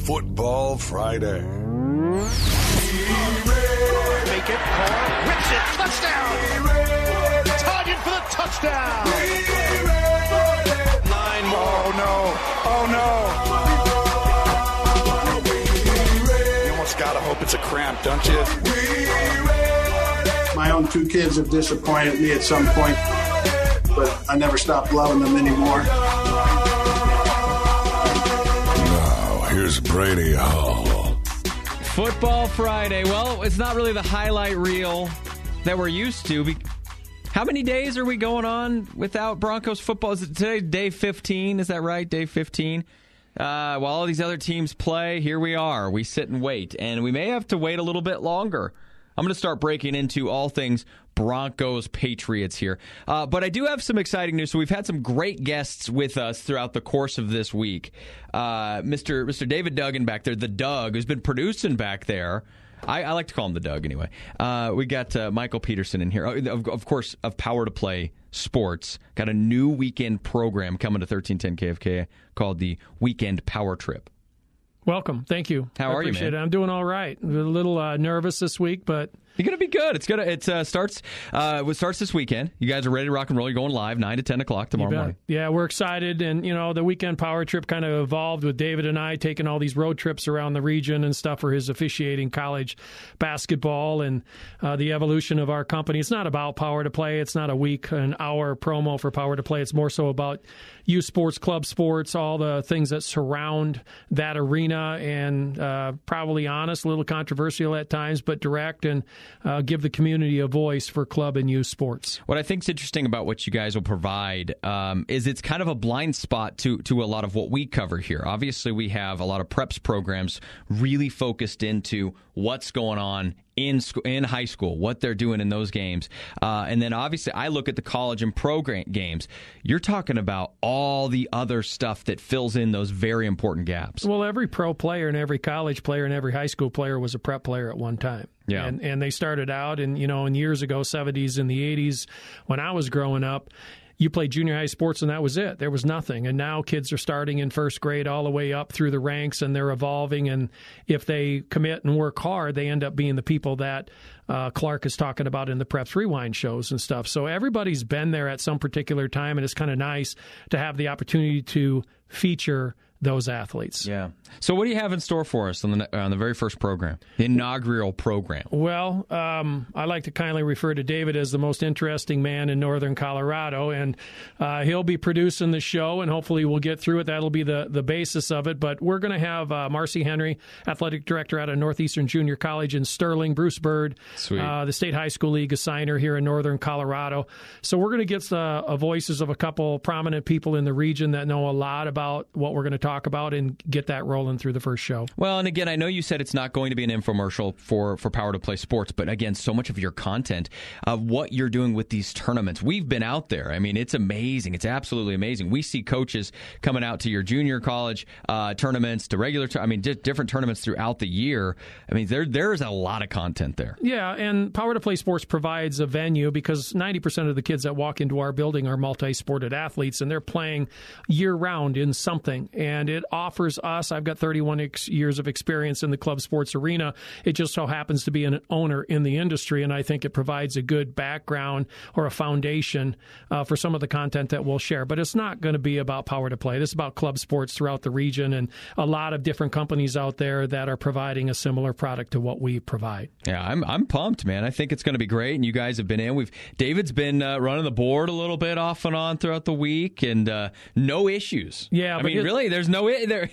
Football Friday. Make it, Carr whips it, touchdown! Target for the touchdown! 9 more. Oh no! You almost gotta hope it's a cramp, don't you? My own 2 kids have disappointed me at some point, but I never stopped loving them anymore. Now, here's Brady Hall. Football Friday. Well, it's not really the highlight reel that we're used to. How many days are we going on without Broncos football? Is it today day 15? Is that right? Day 15? While all these other teams play, here we are. We sit and wait, and we may have to wait a little bit longer. I'm going to start breaking into all things Broncos Patriots here. But I do have some exciting news. So we've had some great guests with us throughout the course of this week. Mr. David Duggan back there, the Doug, who's been producing back there. I like to call him the Doug anyway. We got Michael Peterson in here, of course, of Power to Play Sports. Got a new weekend program coming to 1310 KFK called the Weekend Power Trip. Welcome. Thank you. How are you, man? Appreciate it. I'm doing all right. I'm a little nervous this week, but you're going to be good. It starts this weekend. You guys are ready to rock and roll. You're going live 9 to 10 o'clock tomorrow morning. Yeah, we're excited. And, the weekend power trip kind of evolved with David and I taking all these road trips around the region and stuff for his officiating college basketball and the evolution of our company. It's not about Power to Play. It's not an hour promo for Power to Play. It's more so about youth sports, club sports, all the things that surround that arena, and probably honest, a little controversial at times, but direct, and give the community a voice for club and youth sports. What I think is interesting about what you guys will provide is it's kind of a blind spot to a lot of what we cover here. Obviously, we have a lot of preps programs really focused into what's going on in high school, what they're doing in those games. And then obviously I look at the college and pro games. You're talking about all the other stuff that fills in those very important gaps. Well, every pro player and every college player and every high school player was a prep player at one time. Yeah. And they started out in years ago, 70s and the 80s, when I was growing up, you played junior high sports and that was it. There was nothing. And now kids are starting in first grade all the way up through the ranks, and they're evolving. And if they commit and work hard, they end up being the people that Clark is talking about in the Preps Rewind shows and stuff. So everybody's been there at some particular time, and it's kind of nice to have the opportunity to feature those athletes. Yeah. So what do you have in store for us on the very first program, the inaugural program? Well, I like to kindly refer to David as the most interesting man in northern Colorado, and he'll be producing the show, and hopefully we'll get through it. That'll be the basis of it. But we're going to have Marcy Henry, athletic director out of Northeastern Junior College in Sterling, Bruce Bird, the State High School League assigner here in northern Colorado. So we're going to get the voices of a couple prominent people in the region that know a lot about what we're going to talk about and get that rolling through the first show. Well, and again, I know you said it's not going to be an infomercial for Power to Play Sports, but again, so much of your content, what you're doing with these tournaments, we've been out there. I mean, it's amazing. It's absolutely amazing. We see coaches coming out to your junior college tournaments, to regular, different tournaments throughout the year. I mean, there's a lot of content there. Yeah, and Power to Play Sports provides a venue because 90% of the kids that walk into our building are multi-sported athletes, and they're playing year-round in something. And it offers us, I've got 31 years of experience in the club sports arena. It just so happens to be an owner in the industry, and I think it provides a good background or a foundation for some of the content that we'll share. But it's not going to be about Power to Play. This is about club sports throughout the region, and a lot of different companies out there that are providing a similar product to what we provide. Yeah, I'm pumped, man. I think it's going to be great, and you guys have been in. David's been running the board a little bit off and on throughout the week, and no issues. Yeah, I mean, really, there's no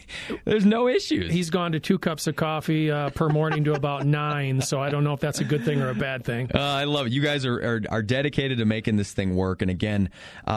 issues. He's gone to 2 cups of coffee per morning to about 9, so I don't know if that's a good thing or a bad thing. I love it. You guys are dedicated to making this thing work. And again,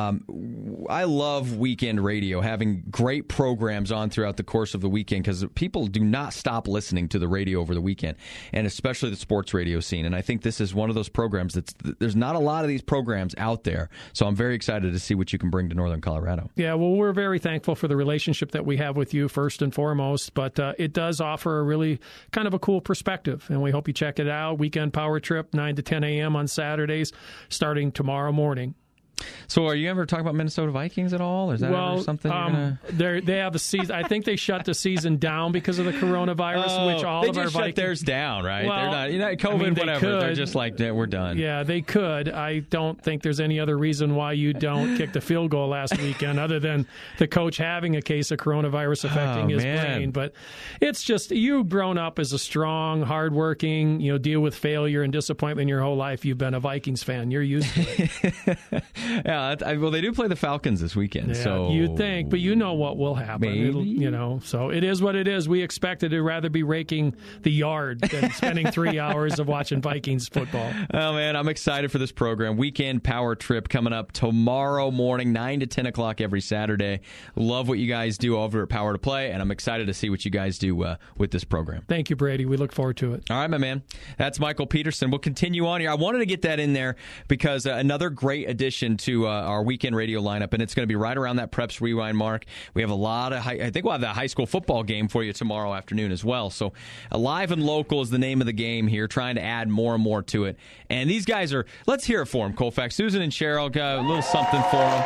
I love weekend radio, having great programs on throughout the course of the weekend, because people do not stop listening to the radio over the weekend, and especially the sports radio scene. And I think this is one of those programs there's not a lot of these programs out there. So I'm very excited to see what you can bring to Northern Colorado. Yeah, well, we're very thankful for the relationship that we have with you first and foremost, but it does offer a really kind of a cool perspective, and we hope you check it out. Weekend Power Trip, 9 to 10 a.m. on Saturdays, starting tomorrow morning. So are you ever talking about Minnesota Vikings at all? Is that ever something they have the season. I think they shut the season down because of the coronavirus, which all of our Vikings shut theirs down, right? Well, they're not, COVID, whatever. They're just like, we're done. Yeah, they could. I don't think there's any other reason why you don't kick the field goal last weekend other than the coach having a case of coronavirus affecting his brain. But it's just, you've grown up as a strong, hardworking, deal with failure and disappointment your whole life. You've been a Vikings fan. You're used to it. Yeah, well, they do play the Falcons this weekend. Yeah, so you'd think, but you know what will happen. Maybe. So it is what it is. We expected to rather be raking the yard than spending 3 hours of watching Vikings football. Oh, man, I'm excited for this program. Weekend Power Trip coming up tomorrow morning, 9 to 10 o'clock every Saturday. Love what you guys do over at Power to Play, and I'm excited to see what you guys do with this program. Thank you, Brady. We look forward to it. All right, my man. That's Michael Peterson. We'll continue on here. I wanted to get that in there because another great addition to our weekend radio lineup, and it's going to be right around that Preps Rewind mark. We have a lot of I think we'll have that high school football game for you tomorrow afternoon as well. So Live and Local is the name of the game here, trying to add more and more to it. And these guys let's hear it for them, Colfax. Susan and Cheryl got a little something for them.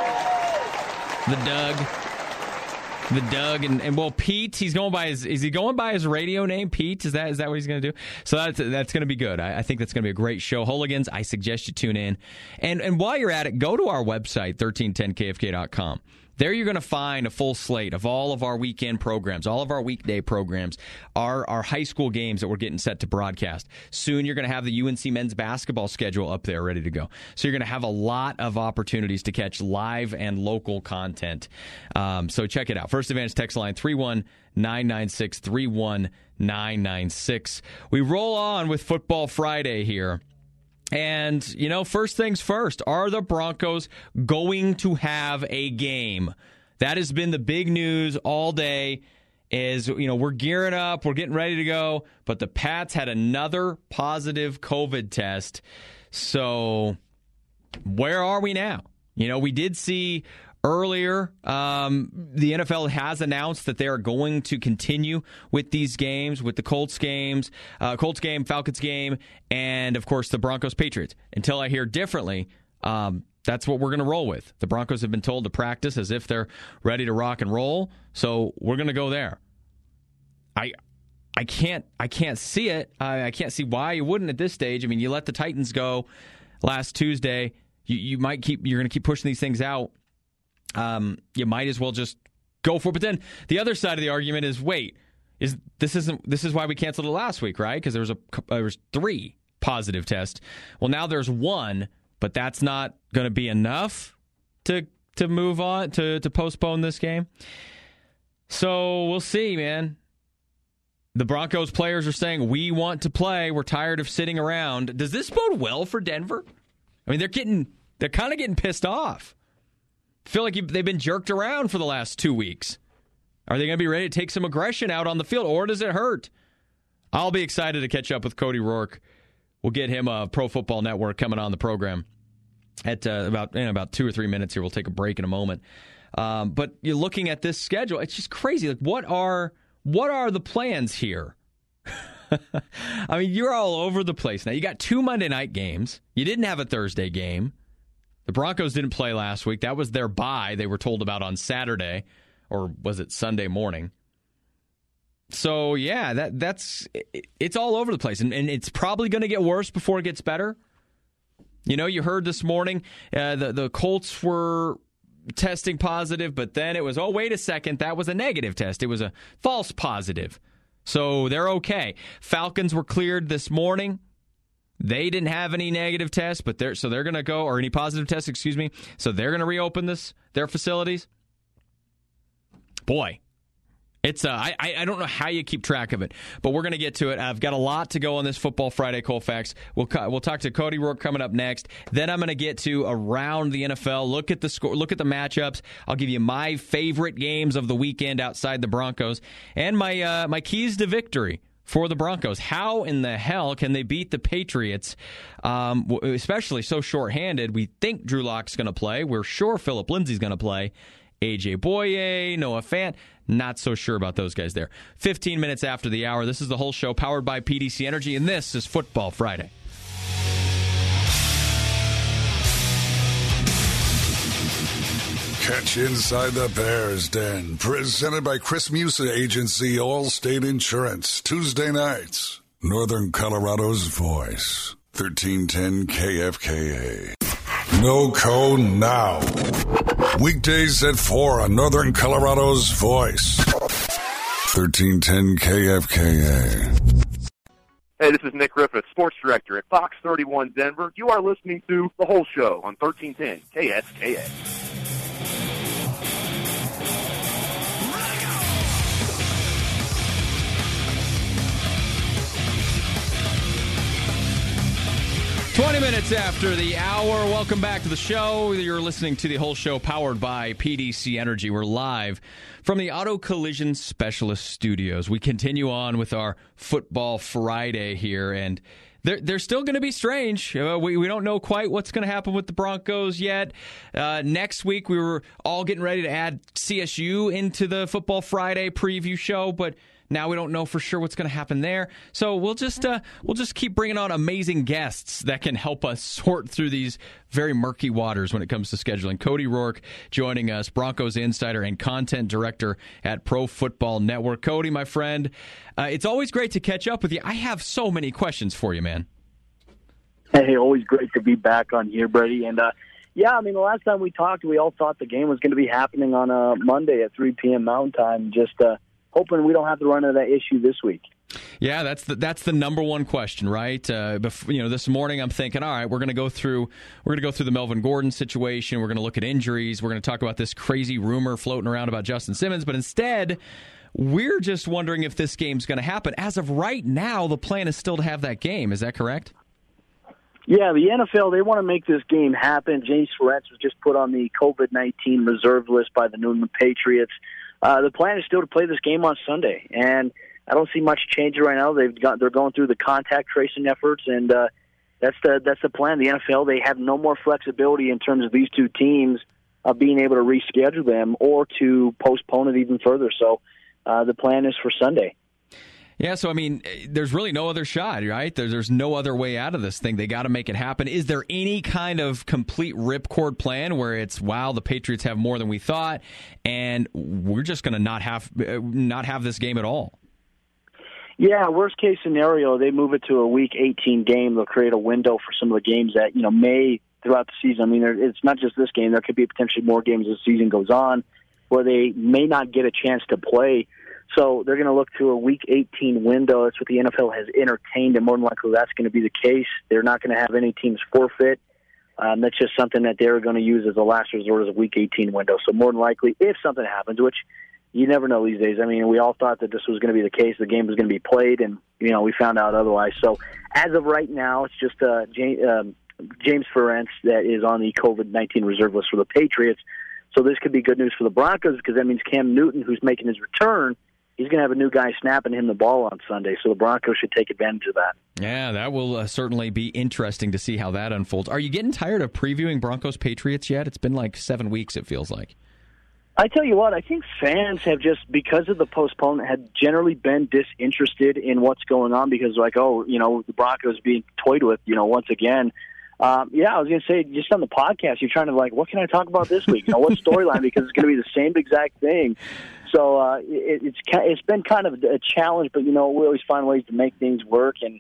The Doug, and well, Pete, is he going by his radio name, Pete? Is that what he's going to do? So that's going to be good. I think that's going to be a great show. Hooligans, I suggest you tune in. And while you're at it, go to our website, 1310kfk.com. There you're going to find a full slate of all of our weekend programs, all of our weekday programs, our high school games that we're getting set to broadcast. Soon you're going to have the UNC men's basketball schedule up there ready to go. So you're going to have a lot of opportunities to catch live and local content. So check it out. First Advantage text line 31996, 31996. We roll on with Football Friday here. And, first things first, are the Broncos going to have a game? That has been the big news all day is, we're gearing up, we're getting ready to go, but the Pats had another positive COVID test. So where are we now? We did see earlier, the NFL has announced that they are going to continue with these games, with the Colts game, Falcons game, and, of course, the Broncos-Patriots. Until I hear differently, that's what we're going to roll with. The Broncos have been told to practice as if they're ready to rock and roll, so we're going to go there. I can't see it. I can't see why you wouldn't at this stage. I mean, you let the Titans go last Tuesday. You're going to keep pushing these things out. You might as well just go for it. But then the other side of the argument is, this is why we canceled it last week, right? Because there was 3 positive tests. Well, now there's 1, but that's not going to be enough to move on, to postpone this game. So we'll see, man. The Broncos players are saying, we want to play. We're tired of sitting around. Does this bode well for Denver? I mean, they're kind of getting pissed off. Feel like they've been jerked around for the last 2 weeks. Are they going to be ready to take some aggression out on the field, or does it hurt? I'll be excited to catch up with Cody Rourke. We'll get him a Pro Football Network coming on the program at about 2 or 3 minutes here. We'll take a break in a moment. But you're looking at this schedule, it's just crazy. Like, what are the plans here? I mean, you're all over the place. Now, you got 2 Monday night games. You didn't have a Thursday game. The Broncos didn't play last week. That was their bye they were told about on Saturday, or was it Sunday morning? So, yeah, it's all over the place, and it's probably going to get worse before it gets better. You heard this morning the Colts were testing positive, but then it was, oh, wait a second, that was a negative test. It was a false positive. So they're okay. Falcons were cleared this morning. They didn't have any negative tests, but they're going to go, or any positive tests, excuse me. So they're going to reopen their facilities. Boy, it's I don't know how you keep track of it, but we're going to get to it. I've got a lot to go on this Football Friday, Colfax. We'll talk to Cody Rourke coming up next. Then I'm going to get to around the NFL. Look at the score. Look at the matchups. I'll give you my favorite games of the weekend outside the Broncos and my keys to victory for the Broncos. How in the hell can they beat the Patriots, especially so shorthanded? We think Drew Lock's going to play. We're sure Phillip Lindsay's going to play. A.J. Boye, Noah Fant, not so sure about those guys there. 15 minutes after the hour, this is The Whole Show, powered by PDC Energy, and this is Football Friday. Catch Inside the Bears Den, presented by Chris Musa Agency, Allstate Insurance, Tuesday nights. Northern Colorado's voice, 1310 KFKA. NoCo now. Weekdays at 4 on Northern Colorado's voice, 1310 KFKA. Hey, this is Nick Griffith, sports director at Fox 31 Denver. You are listening to The Whole Show on 1310 KSKA. 20 minutes after the hour. Welcome back to the show. You're listening to The Whole Show, powered by PDC Energy. We're live from the Auto Collision Specialist Studios. We continue on with our Football Friday here, and they're still going to be strange. We don't know quite what's going to happen with the Broncos yet. Next week, we were all getting ready to add CSU into the Football Friday preview show, but now we don't know for sure what's going to happen there. So we'll just keep bringing on amazing guests that can help us sort through these very murky waters when it comes to scheduling. Cody Rourke joining us, Broncos insider and content director at Pro Football Network. Cody, my friend, it's always great to catch up with you. I have so many questions for you, man. Hey, always great to be back on here, Brady. And yeah, I mean, the last time we talked, we all thought the game was going to be happening on a Monday at 3 p.m. Mountain Time. Just hoping we don't have to run into that issue this week. Yeah, that's the number one question, right? This morning I'm thinking, all right, we're going to go through the Melvin Gordon situation. We're going to look at injuries. We're going to talk about this crazy rumor floating around about Justin Simmons. But instead, we're just wondering if this game's going to happen. As of right now, the plan is still to have that game. Is that correct? Yeah, the NFL, they want to make this game happen. James Ferentz was just put on the COVID-19 reserve list by the New England Patriots. The plan is still to play this game on Sunday, and I don't see much change right now. They're going through the contact tracing efforts, and that's the plan. The NFL, they have no more flexibility in terms of these two teams being able to reschedule them or to postpone it even further. So the plan is for Sunday. Yeah, so, I mean, there's really no other shot, right? There's no other way out of this thing. They got to make it happen. Is there any kind of complete ripcord plan where it's, wow, the Patriots have more than we thought, and we're just going to not have this game at all? Yeah, worst case scenario, they move it to a Week 18 game. They'll create a window for some of the games that, may throughout the season. I mean, it's not just this game. There could be potentially more games as the season goes on where they may not get a chance to play. So they're going to look to a Week 18 window. That's what the NFL has entertained, and more than likely that's going to be the case. They're not going to have any teams forfeit. That's just something that they're going to use as a last resort as a Week 18 window. So more than likely, if something happens, which you never know these days. I mean, we all thought that this was going to be the case. The game was going to be played, and, we found out otherwise. So as of right now, it's just James Ferentz that is on the COVID-19 reserve list for the Patriots. So this could be good news for the Broncos because that means Cam Newton, who's making his return, he's going to have a new guy snapping him the ball on Sunday, so the Broncos should take advantage of that. Yeah, that will certainly be interesting to see how that unfolds. Are you getting tired of previewing Broncos-Patriots yet? It's been like 7 weeks, it feels like. I tell you what, I think fans have just, because of the postponement, had generally been disinterested in what's going on because, the Broncos being toyed with, once again. I was going to say, just on the podcast, you're trying to, what can I talk about this week? What storyline? Because it's going to be the same exact thing. So it's been kind of a challenge, but, we always find ways to make things work. And,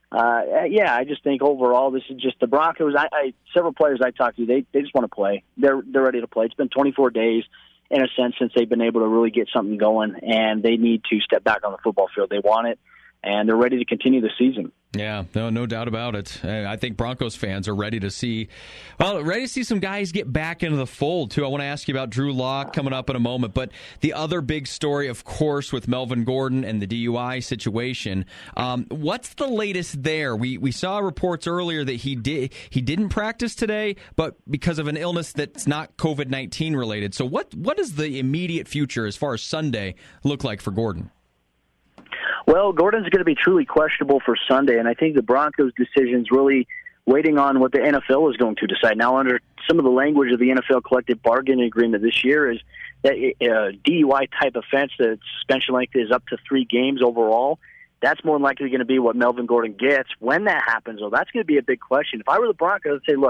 I just think overall this is just the Broncos. Several players I talked to, they just want to play. They're ready to play. It's been 24 days, in a sense, since they've been able to really get something going, and they need to step back on the football field. They want it, and they're ready to continue the season. Yeah, no doubt about it. I think Broncos fans are ready to see some guys get back into the fold, too. I want to ask you about Drew Lock coming up in a moment, but the other big story, of course, with Melvin Gordon and the DUI situation. What's the latest there? We saw reports earlier that he didn't practice today, but because of an illness that's not COVID-19 related. So what does the immediate future as far as Sunday look like for Gordon? Well, Gordon's going to be truly questionable for Sunday, and I think the Broncos' decision is really waiting on what the NFL is going to decide. Now, under some of the language of the NFL collective bargaining agreement this year is that a DUI-type offense, the suspension length is up to 3 games overall. That's more than likely going to be what Melvin Gordon gets. When that happens, though, that's going to be a big question. If I were the Broncos, I'd say, look,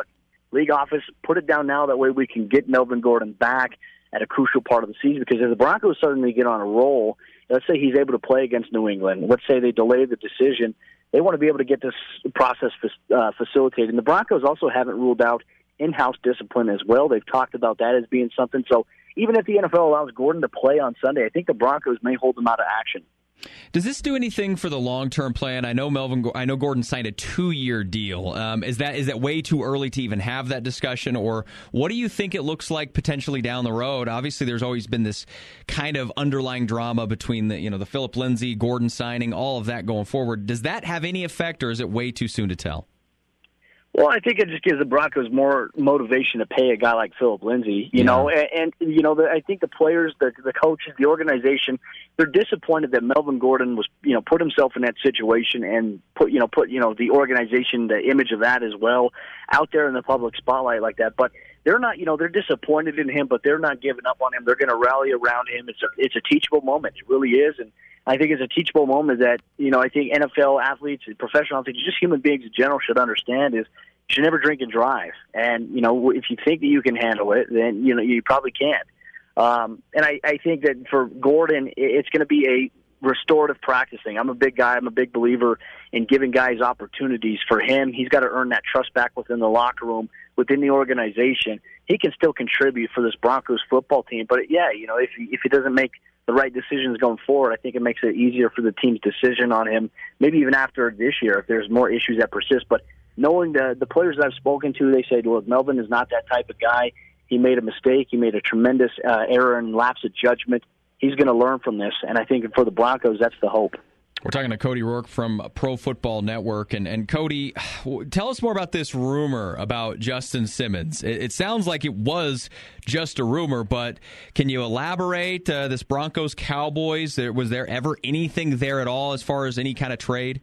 league office, put it down now. That way we can get Melvin Gordon back at a crucial part of the season, because if the Broncos suddenly get on a roll, let's say he's able to play against New England, let's say they delay the decision, they want to be able to get this process facilitated. And the Broncos also haven't ruled out in-house discipline as well. They've talked about that as being something. So even if the NFL allows Gordon to play on Sunday, I think the Broncos may hold him out of action. Does this do anything for the long-term plan? I know Gordon signed a 2-year deal. Is that way too early to even have that discussion, or what do you think it looks like potentially down the road? Obviously, there's always been this kind of underlying drama between the Philip Lindsay, Gordon signing, all of that going forward. Does that have any effect, or is it way too soon to tell? Well, I think it just gives the Broncos more motivation to pay a guy like Philip Lindsay, you know, and I think the players, the coaches, the organization, they're disappointed that Melvin Gordon was, put himself in that situation and put the organization, the image of that as well, out there in the public spotlight like that. But they're not, they're disappointed in him, but they're not giving up on him. They're going to rally around him. It's a teachable moment. It really is. And I think it's a teachable moment that, I think NFL athletes, professional athletes, just human beings in general should understand is you should never drink and drive. And, if you think that you can handle it, then, you probably can't. And I think that for Gordon, it's going to be a restorative practice thing. I'm a big guy. I'm a big believer in giving guys opportunities. For him, he's got to earn that trust back within the locker room, within the organization. He can still contribute for this Broncos football team. But, if he doesn't make the right decisions going forward, I think it makes it easier for the team's decision on him, maybe even after this year if there's more issues that persist. But knowing the players that I've spoken to, they say, look, Melvin is not that type of guy. He made a mistake. He made a tremendous error and lapse of judgment. He's going to learn from this, and I think for the Broncos, that's the hope. We're talking to Cody Roark from Pro Football Network. And Cody, tell us more about this rumor about Justin Simmons. It sounds like it was just a rumor, but can you elaborate? This Broncos-Cowboys, was there ever anything there at all as far as any kind of trade?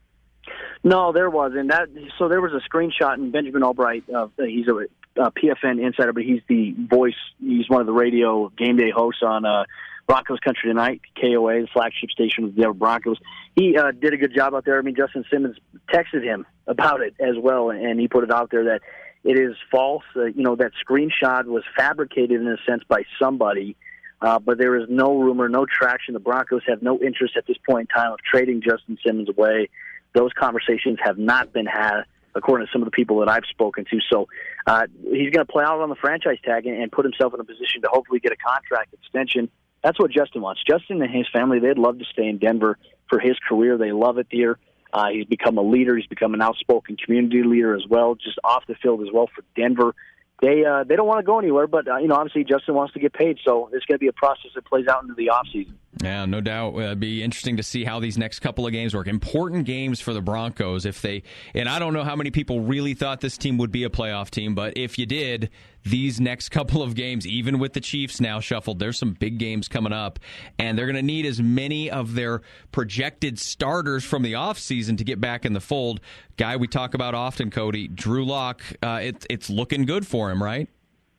No, there wasn't. So there was a screenshot, and Benjamin Albright, he's a PFN insider, but he's the voice. He's one of the radio game day hosts on Broncos Country Tonight, KOA, the flagship station of the Denver Broncos. He did a good job out there. I mean, Justin Simmons texted him about it as well, and he put it out there that it is false. That screenshot was fabricated in a sense by somebody, but there is no rumor, no traction. The Broncos have no interest at this point in time of trading Justin Simmons away. Those conversations have not been had, according to some of the people that I've spoken to. So he's going to play out on the franchise tag and put himself in a position to hopefully get a contract extension. That's what Justin wants. Justin and his family, they'd love to stay in Denver for his career. They love it there. He's become a leader. He's become an outspoken community leader as well, just off the field as well for Denver. They don't want to go anywhere, but obviously Justin wants to get paid, so it's going to be a process that plays out into the offseason. Yeah, no doubt. It'd be interesting to see how these next couple of games work. Important games for the Broncos. And I don't know how many people really thought this team would be a playoff team, but if you did, these next couple of games, even with the Chiefs now shuffled, there's some big games coming up, and they're going to need as many of their projected starters from the offseason to get back in the fold. Guy we talk about often, Cody, Drew Lock, it's looking good for him, right?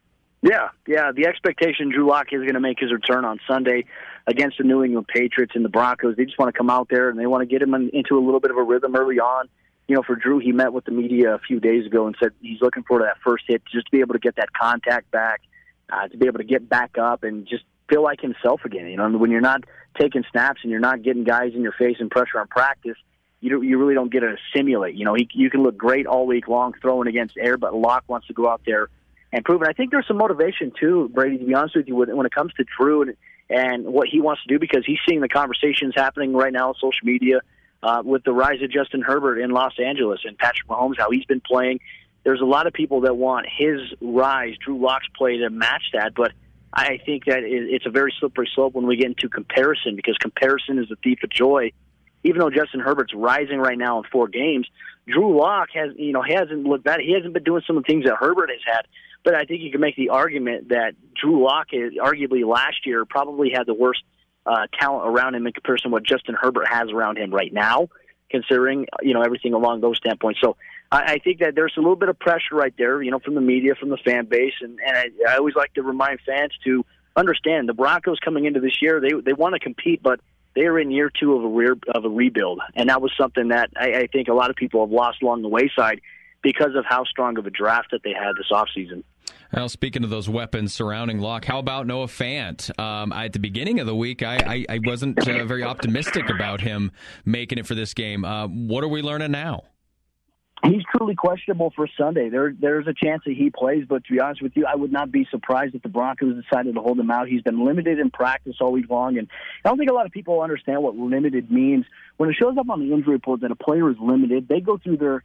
Yeah. The expectation Drew Lock is going to make his return on Sunday against the New England Patriots and the Broncos. They just want to come out there and they want to get him into a little bit of a rhythm early on. For Drew, he met with the media a few days ago and said he's looking forward to that first hit, just to be able to get that contact back, to be able to get back up and just feel like himself again. When you're not taking snaps and you're not getting guys in your face and pressure on practice, you really don't get to simulate. You can look great all week long throwing against air, but Locke wants to go out there and prove it. I think there's some motivation too, Brady, to be honest with you, when it comes to Drew and what he wants to do, because he's seeing the conversations happening right now on social media with the rise of Justin Herbert in Los Angeles and Patrick Mahomes, how he's been playing. There's a lot of people that want his rise, Drew Lock's play, to match that, but I think that it's a very slippery slope when we get into comparison, because comparison is the thief of joy. Even though Justin Herbert's rising right now in 4 games, Drew Lock hasn't looked bad. He hasn't been doing some of the things that Herbert has had. But I think you can make the argument that Drew Lock, arguably last year, probably had the worst talent around him in comparison to what Justin Herbert has around him right now, considering everything along those standpoints. So I think that there's a little bit of pressure right there, from the media, from the fan base, and I always like to remind fans to understand the Broncos coming into this year, they want to compete, but they are in year 2 of a rebuild, and that was something that I think a lot of people have lost along the wayside. because of how strong of a draft that they had this offseason. Well, speaking of those weapons surrounding Locke, how about Noah Fant? At the beginning of the week, I wasn't very optimistic about him making it for this game. What are we learning now? He's truly questionable for Sunday. There's a chance that he plays, but to be honest with you, I would not be surprised if the Broncos decided to hold him out. He's been limited in practice all week long, and I don't think a lot of people understand what limited means. When it shows up on the injury report that a player is limited, they go through their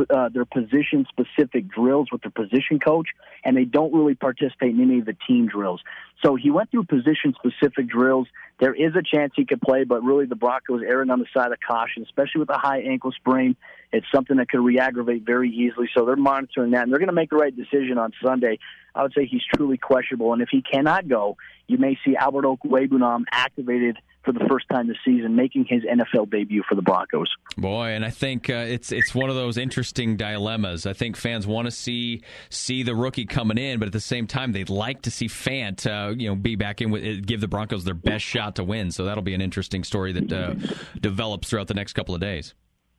position-specific drills with their position coach, and they don't really participate in any of the team drills. So he went through position-specific drills. There is a chance he could play, but really the Broncos erring on the side of caution, especially with a high ankle sprain. It's something that could re-aggravate very easily, so they're monitoring that, and they're going to make the right decision on Sunday. I would say he's truly questionable, and if he cannot go, you may see Albert Okwuegbunam activated for the first time this season, making his NFL debut for the Broncos. Boy, and I think it's one of those interesting dilemmas. I think fans want to see the rookie coming in, but at the same time, they'd like to see Fant be back in, give the Broncos their best shot to win. So that'll be an interesting story that develops throughout the next couple of days.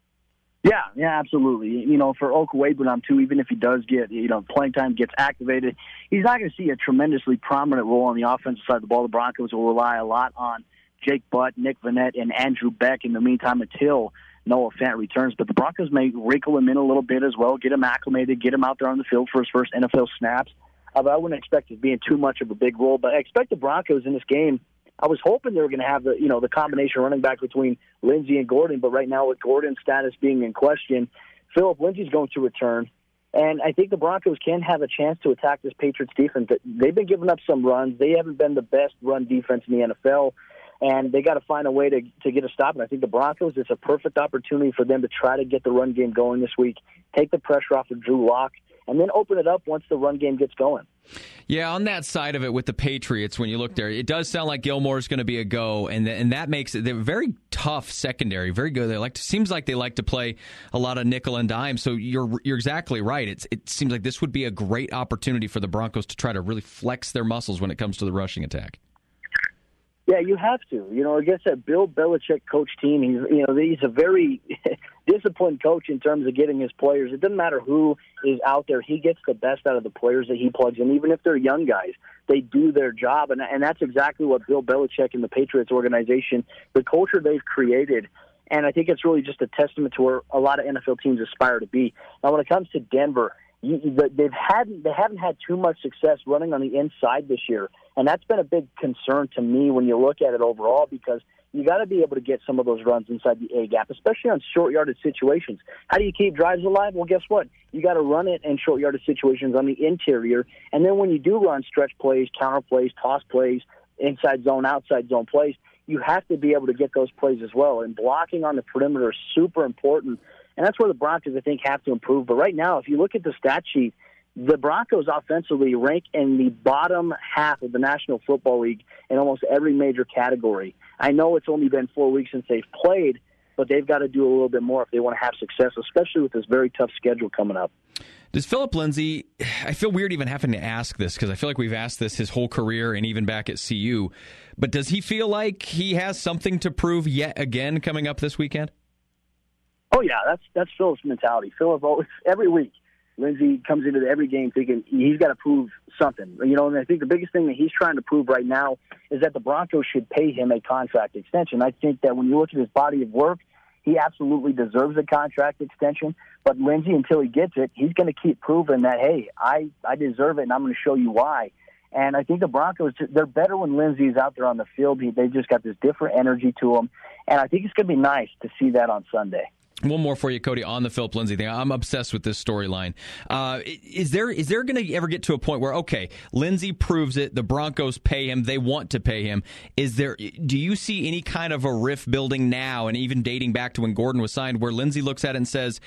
Yeah, absolutely. For Okwuegbunam, too, even if he does get, playing time, gets activated, he's not going to see a tremendously prominent role on the offensive side of the ball. The Broncos will rely a lot on Jake Butt, Nick Vannett, and Andrew Beck in the meantime until Noah Fant returns. But the Broncos may wrinkle him in a little bit as well, get him acclimated, get him out there on the field for his first NFL snaps. But I wouldn't expect it being too much of a big role. But I expect the Broncos in this game, I was hoping they were going to have the combination running back between Lindsey and Gordon, but right now with Gordon's status being in question, Phillip Lindsey's going to return. And I think the Broncos can have a chance to attack this Patriots defense. They've been giving up some runs. They haven't been the best run defense in the NFL, and they got to find a way to get a stop. And I think the Broncos, it's a perfect opportunity for them to try to get the run game going this week, take the pressure off of Drew Lock, and then open it up once the run game gets going. Yeah, on that side of it with the Patriots, when you look there, it does sound like Gilmore's going to be a go, and that makes it they're very tough secondary, very good. Seems like they like to play a lot of nickel and dime. So you're exactly right. It seems like this would be a great opportunity for the Broncos to try to really flex their muscles when it comes to the rushing attack. Yeah, you have to. Against that Bill Belichick coach team, he's a very disciplined coach in terms of getting his players. It doesn't matter who is out there. He gets the best out of the players that he plugs in. Even if they're young guys, they do their job. And that's exactly what Bill Belichick and the Patriots organization, the culture they've created. And I think it's really just a testament to where a lot of NFL teams aspire to be. Now, when it comes to Denver, they haven't had too much success running on the inside this year. And that's been a big concern to me when you look at it overall, because you got to be able to get some of those runs inside the A-gap, especially on short-yarded situations. How do you keep drives alive? Well, guess what? You got to run it in short-yarded situations on the interior. And then when you do run stretch plays, counter plays, toss plays, inside zone, outside zone plays, you have to be able to get those plays as well. And blocking on the perimeter is super important. And that's where the Broncos, I think, have to improve. But right now, if you look at the stat sheet, the Broncos offensively rank in the bottom half of the National Football League in almost every major category. I know it's only been 4 weeks since they've played, but they've got to do a little bit more if they want to have success, especially with this very tough schedule coming up. Does Phillip Lindsay, I feel weird even having to ask this because I feel like we've asked this his whole career and even back at CU, but does he feel like he has something to prove yet again coming up this weekend? Oh, yeah, that's Philip's mentality. Phillip, every week, Lindsey comes into every game thinking he's got to prove something. And I think the biggest thing that he's trying to prove right now is that the Broncos should pay him a contract extension. I think that when you look at his body of work, he absolutely deserves a contract extension. But Lindsey, until he gets it, he's going to keep proving that, hey, I deserve it, and I'm going to show you why. And I think the Broncos, they're better when Lindsey's out there on the field. They've just got this different energy to them. And I think it's going to be nice to see that on Sunday. One more for you, Cody, on the Phillip Lindsay thing. I'm obsessed with this storyline. Is there going to ever get to a point where, okay, Lindsay proves it, the Broncos pay him, they want to pay him. Do you see any kind of a rift building now, and even dating back to when Gordon was signed, where Lindsay looks at it and says,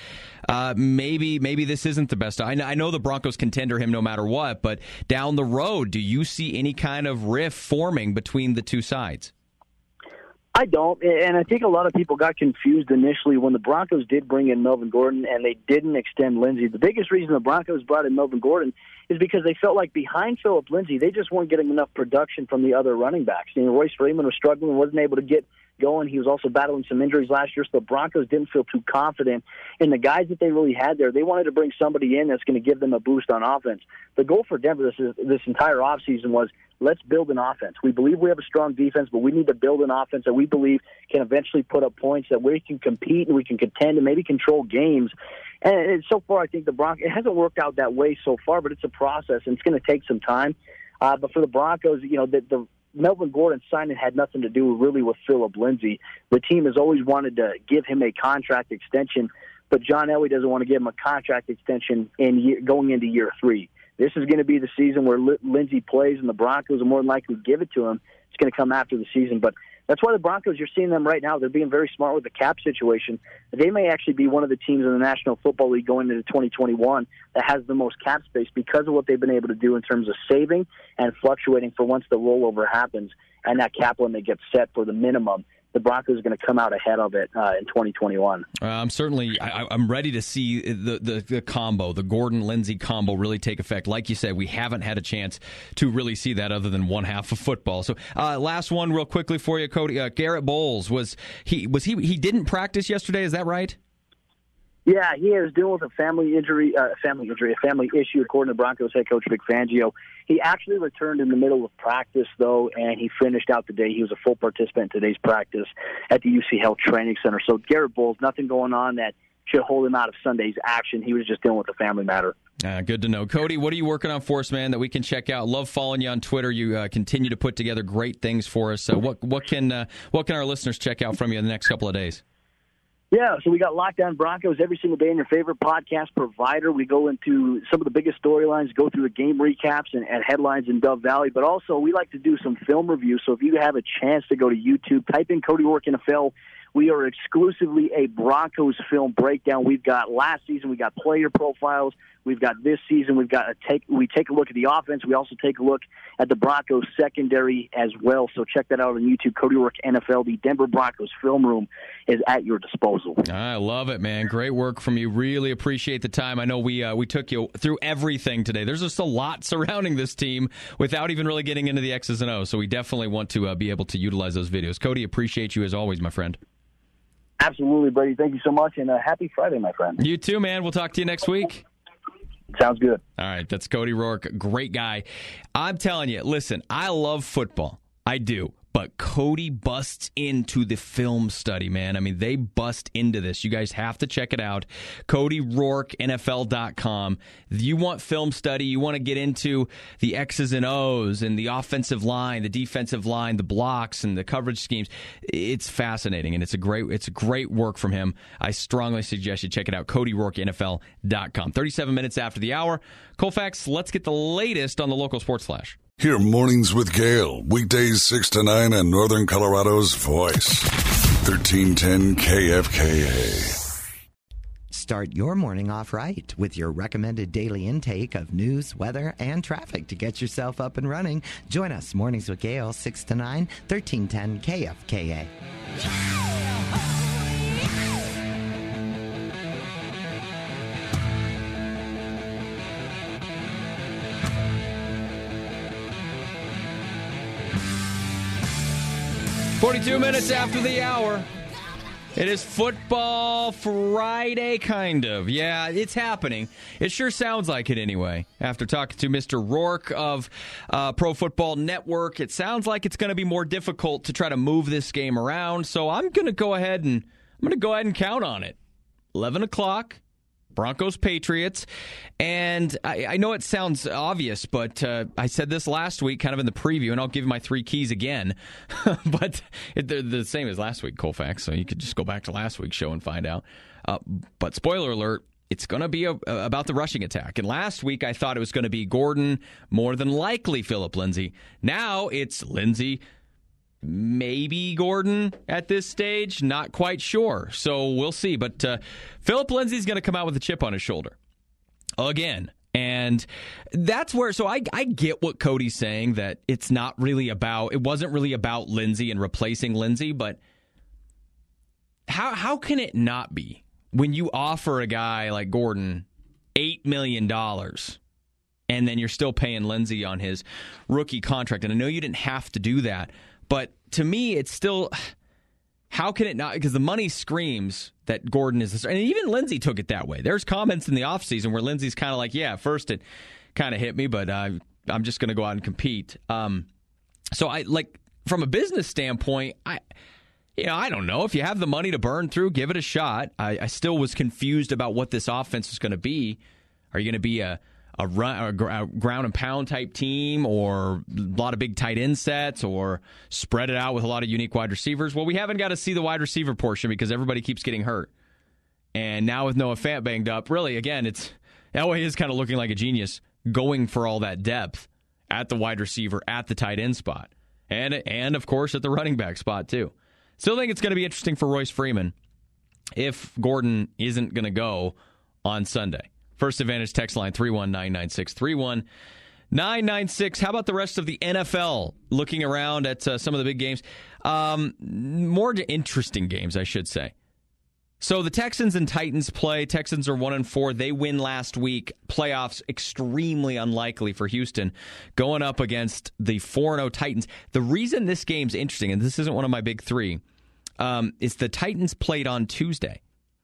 maybe this isn't the best? I know the Broncos can tender him no matter what, but down the road, do you see any kind of rift forming between the two sides? I don't, and I think a lot of people got confused initially when the Broncos did bring in Melvin Gordon and they didn't extend Lindsey. The biggest reason the Broncos brought in Melvin Gordon is because they felt like behind Phillip Lindsay, they just weren't getting enough production from the other running backs. Royce Freeman was struggling, wasn't able to get going. He was also battling some injuries last year, so the Broncos didn't feel too confident in the guys that they really had there. They wanted to bring somebody in that's going to give them a boost on offense. The goal for Denver this entire offseason was, let's build an offense. We believe we have a strong defense, but we need to build an offense that we believe can eventually put up points, that we can compete and we can contend and maybe control games. And so far, I think the Broncos, it hasn't worked out that way so far, but it's a process, and it's going to take some time. But for the Broncos, the Melvin Gordon signing had nothing to do really with Phillip Lindsay. The team has always wanted to give him a contract extension, but John Elway doesn't want to give him a contract extension going into year 3. This is going to be the season where Lindsay plays, and the Broncos are more than likely to give it to him. It's going to come after the season. But that's why the Broncos, you're seeing them right now. They're being very smart with the cap situation. They may actually be one of the teams in the National Football League going into 2021 that has the most cap space because of what they've been able to do in terms of saving and fluctuating for once the rollover happens and that cap limit gets set for the minimum. The Broncos are going to come out ahead of it in 2021. I'm ready to see the combo, the Gordon-Lindsay combo, really take effect. Like you said, we haven't had a chance to really see that other than one half of football. So last one real quickly for you, Cody. Garrett Bowles, he didn't practice yesterday, is that right? Yeah, he is dealing with a family issue, according to Broncos head coach Vic Fangio. He actually returned in the middle of practice, though, and he finished out the day. He was a full participant in today's practice at the UC Health Training Center. So Garrett Bowles, nothing going on that should hold him out of Sunday's action. He was just dealing with a family matter. Good to know. Cody, what are you working on for us, man, that we can check out? Love following you on Twitter. You continue to put together great things for us. What can our listeners check out from you in the next couple of days? Yeah, so we got Locked On Broncos every single day in your favorite podcast provider. We go into some of the biggest storylines, go through the game recaps and headlines in Dove Valley, but also we like to do some film reviews. So if you have a chance to go to YouTube, type in Cody Rourke NFL. We are exclusively a Broncos film breakdown. We've got last season, we got player profiles. We've got this season, we take a look at the offense. We also take a look at the Broncos secondary as well. So check that out on YouTube. Cody Rourke NFL, the Denver Broncos film room is at your disposal. I love it, man. Great work from you. Really appreciate the time. I know we took you through everything today. There's just a lot surrounding this team without even really getting into the X's and O's. So we definitely want to be able to utilize those videos. Cody, appreciate you as always, my friend. Absolutely, Brady. Thank you so much, and happy Friday, my friend. You too, man. We'll talk to you next week. Sounds good. All right, that's Cody Rourke. Great guy. I'm telling you, listen, I love football. I do. But Cody busts into the film study, man. I mean, they bust into this. You guys have to check it out. CodyRourkeNFL.com. You want film study. You want to get into the X's and O's and the offensive line, the defensive line, the blocks and the coverage schemes. It's fascinating, and it's a great work from him. I strongly suggest you check it out. CodyRourkeNFL.com. 37 minutes after the hour. Colfax, let's get the latest on the local sports flash. Hear Mornings with Gale, weekdays 6 to 9 on Northern Colorado's Voice, 1310 KFKA. Start your morning off right with your recommended daily intake of news, weather, and traffic to get yourself up and running. Join us, Mornings with Gale, 6 to 9, 1310 KFKA. 42 minutes after the hour. It is Football Friday, kind of. Yeah, it's happening. It sure sounds like it anyway. After talking to Mr. Rourke of Pro Football Network, it sounds like it's going to be more difficult to try to move this game around. So I'm going to go ahead and count on it. 11 o'clock. Broncos, Patriots, and I know it sounds obvious, but I said this last week kind of in the preview, and I'll give you my 3 keys again, but they're the same as last week, Colfax, so you could just go back to last week's show and find out. But spoiler alert, it's going to be about the rushing attack, and last week I thought it was going to be Gordon, more than likely Phillip Lindsay. Now it's Lindsay, maybe Gordon at this stage, not quite sure. So we'll see. But Phillip Lindsay's going to come out with a chip on his shoulder again. And that's where, so I get what Cody's saying, that it wasn't really about Lindsey and replacing Lindsey, but how can it not be when you offer a guy like Gordon $8 million and then you're still paying Lindsey on his rookie contract? And I know you didn't have to do that, but to me, it's still, how can it not? Because the money screams that Gordon is this, and even Lindsey took it that way. There's comments in the offseason where Lindsey's kind of like, yeah, at first it kind of hit me, but I'm just going to go out and compete. So I like, from a business standpoint, I don't know. If you have the money to burn through, give it a shot. I still was confused about what this offense was going to be. Are you going to be a ground and pound type team, or a lot of big tight end sets, or spread it out with a lot of unique wide receivers? Well, we haven't got to see the wide receiver portion because everybody keeps getting hurt. And now with Noah Fant banged up, really, again, Elway is kind of looking like a genius going for all that depth at the wide receiver, at the tight end spot, and of course at the running back spot too. Still think it's going to be interesting for Royce Freeman if Gordon isn't going to go on Sunday. First Advantage text line 31996 31996. How about the rest of the NFL? Looking around at some of the big games, more interesting games, I should say. So the Texans and Titans play. Texans are 1-4. They win last week. Playoffs extremely unlikely for Houston, going up against the 4-0 Titans. The reason this game's interesting, and this isn't one of my big three, is the Titans played on Tuesday.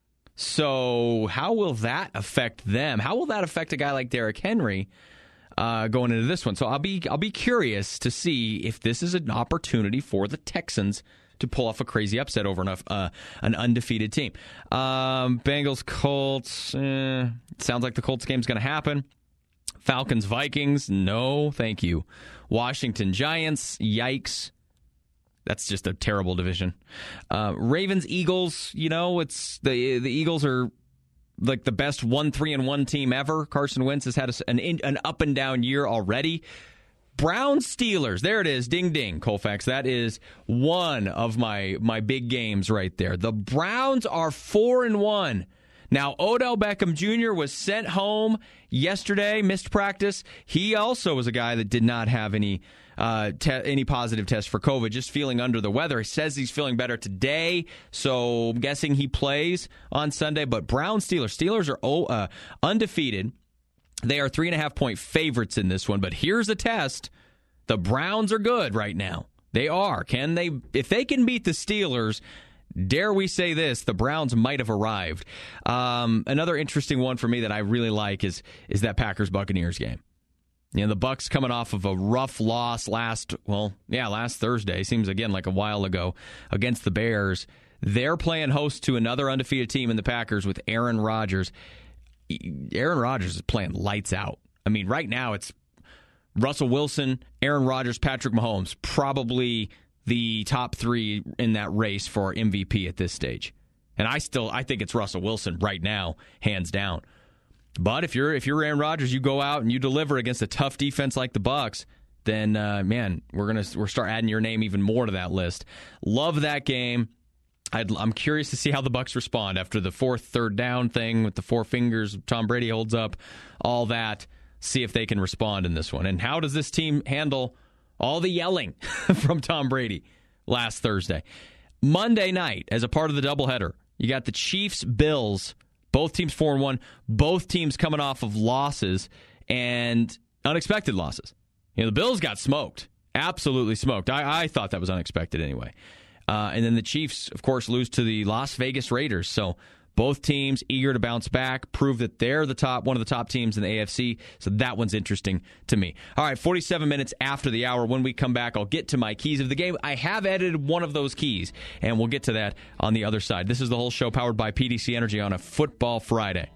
So how will that affect them? How will that affect a guy like Derrick Henry going into this one? So I'll be curious to see if this is an opportunity for the Texans to pull off a crazy upset over an undefeated team. Bengals, Colts. Sounds like the Colts game's going to happen. Falcons, Vikings. No, thank you. Washington, Giants. Yikes. That's just a terrible division. Ravens, Eagles, it's the Eagles are like the best 1-3-1 team ever. Carson Wentz has had an up and down year already. Browns, Steelers. There it is. Ding, ding, Colfax. That is one of my big games right there. The Browns are 4-1. Now, Odell Beckham Jr. was sent home yesterday, missed practice. He also was a guy that did not have any positive tests for COVID, just feeling under the weather. He says he's feeling better today, so I'm guessing he plays on Sunday. But Browns, Steelers are undefeated. They are 3.5-point favorites in this one, but here's a test. The Browns are good right now. They are. If they can beat the Steelers, dare we say this, the Browns might have arrived. Another interesting one for me that I really like is that Packers-Buccaneers game. The Bucs coming off of a rough loss last Thursday, seems again like a while ago, against the Bears. They're playing host to another undefeated team in the Packers with Aaron Rodgers. Aaron Rodgers is playing lights out. I mean, right now it's Russell Wilson, Aaron Rodgers, Patrick Mahomes, probably the top three in that race for MVP at this stage. And I think it's Russell Wilson right now, hands down. But if you're Aaron Rodgers, you go out and you deliver against a tough defense like the Bucs, then we're start adding your name even more to that list. Love that game. I'm curious to see how the Bucs respond after the third down thing with the four fingers Tom Brady holds up, all that. See if they can respond in this one. And how does this team handle all the yelling from Tom Brady last Thursday? Monday night, as a part of the doubleheader, you got the Chiefs, Bills, both teams 4-1, both teams coming off of losses and unexpected losses. The Bills got smoked, absolutely smoked. I thought that was unexpected anyway. And then the Chiefs, of course, lose to the Las Vegas Raiders. So both teams eager to bounce back, prove that they're one of the top teams in the AFC. So that one's interesting to me. All right, 47 minutes after the hour. When we come back, I'll get to my keys of the game. I have edited one of those keys, and we'll get to that on the other side. This is The Whole Show, powered by PDC Energy on a Football Friday.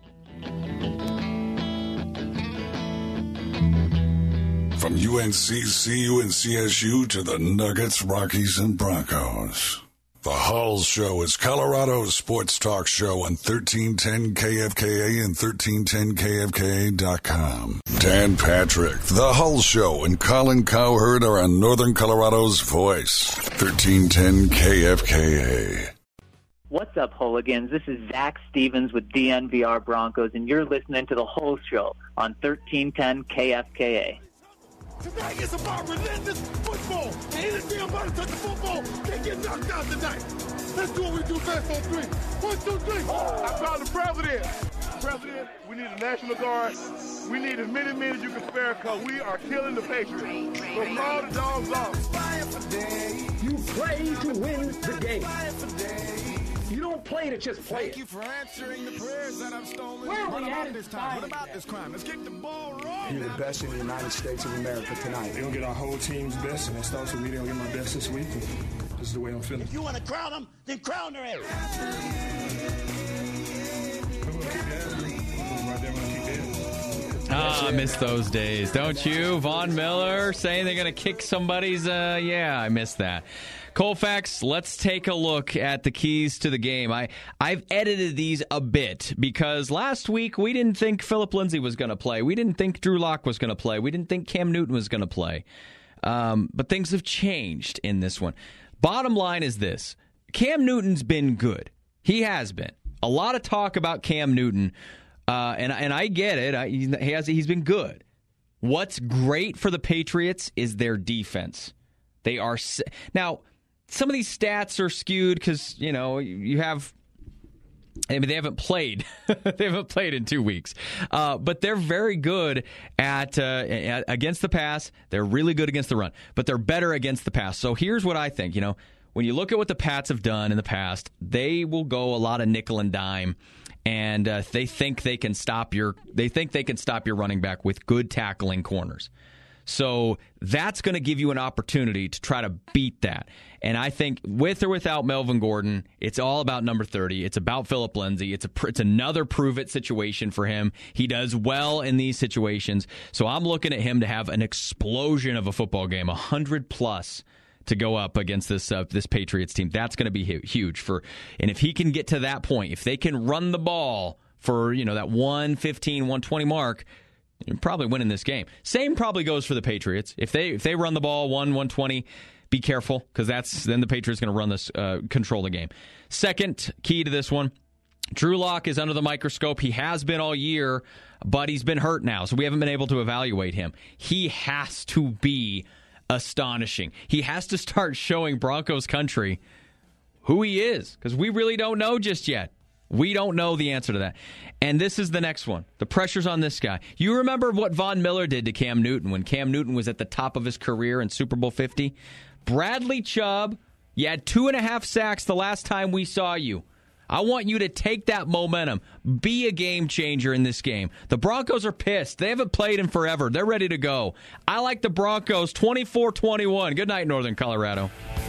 From UNCCU and CSU to the Nuggets, Rockies, and Broncos. The Hull Show is Colorado's sports talk show on 1310 KFKA and 1310KFKA.com. Dan Patrick, The Hull Show, and Colin Cowherd are on Northern Colorado's voice, 1310 KFKA. What's up, hooligans? This is Zach Stevens with DNVR Broncos, and you're listening to The Whole Show on 1310 KFKA. Tonight is about relentless football. Anything about to touch the football, they get knocked out tonight. Let's do what we do best on 3. 1, 2, 3. I found the president. President, we need a National Guard. We need as many men as you can spare because we are killing the Patriots. So call the dogs off. You play to win the game. You don't play to just play Thank you for answering the prayers that I've stolen. Where are What we about at this time? What about this crime? Let's kick the ball rolling. You're the best in the United States of America tonight. They're going to get our whole team's best, and that starts with me. They'll get my best this week. And this is the way I'm feeling. If you want to crown them, then crown their ass. I miss those days, don't you? Von Miller saying they're going to kick somebody's, I miss that. Colfax, let's take a look at the keys to the game. I've edited these a bit because last week we didn't think Phillip Lindsay was going to play. We didn't think Drew Lock was going to play. We didn't think Cam Newton was going to play. But things have changed in this one. Bottom line is this. Cam Newton's been good. He has been. A lot of talk about Cam Newton, and I get it. He's been good. What's great for the Patriots is their defense. They are now. Some of these stats are skewed because you have. I mean, they haven't played. They haven't played in 2 weeks, but they're very good at against the pass. They're really good against the run, but they're better against the pass. So here's what I think. When you look at what the Pats have done in the past, they will go a lot of nickel and dime, and they think they can stop your running back with good tackling corners. So that's going to give you an opportunity to try to beat that. And I think with or without Melvin Gordon, it's all about number 30. It's about Phillip Lindsay. It's another prove-it situation for him. He does well in these situations. So I'm looking at him to have an explosion of a football game, 100+ to go up against this Patriots team. That's going to be huge. And if he can get to that point, if they can run the ball for that 115, 120 mark, you're probably winning this game. Same probably goes for the Patriots. If they run the ball 120, be careful because then the Patriots going to run this control the game. Second key to this one, Drew Lock is under the microscope. He has been all year, but he's been hurt now, so we haven't been able to evaluate him. He has to be astonishing. He has to start showing Broncos country who he is because we really don't know just yet. We don't know the answer to that. And this is the next one. The pressure's on this guy. You remember what Von Miller did to Cam Newton when Cam Newton was at the top of his career in Super Bowl 50? Bradley Chubb, you had 2.5 sacks the last time we saw you. I want you to take that momentum. Be a game changer in this game. The Broncos are pissed. They haven't played in forever. They're ready to go. I like the Broncos 24-21. Good night, Northern Colorado.